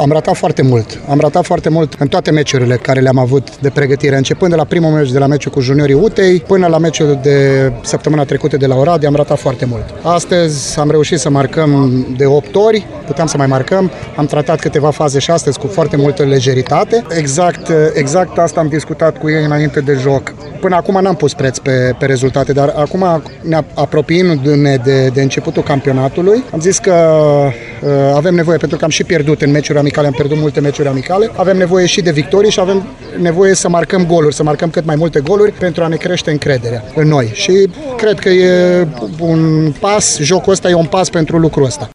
Am ratat foarte mult. Am ratat foarte mult în toate meciurile care le-am avut de pregătire, începând de la primul meci, de la meciul cu juniorii Utei, până la meciul de săptămâna trecută de la Oradea, am ratat foarte mult. Astăzi am reușit să marcăm de 8 ori, puteam să mai marcăm, am tratat câteva faze și astăzi cu foarte multă lejeritate. Exact asta am discutat cu ei înainte de joc. Până acum n-am pus preț pe rezultate, dar acum ne apropiindu-ne de începutul campionatului, am zis că avem nevoie, pentru că am și pierdut în meciuri amicale, am pierdut multe meciuri amicale, avem nevoie și de victorii și avem nevoie să marcăm goluri, să marcăm cât mai multe goluri pentru a ne crește încrederea în noi. Și cred că e un pas, jocul ăsta e un pas pentru lucrul ăsta.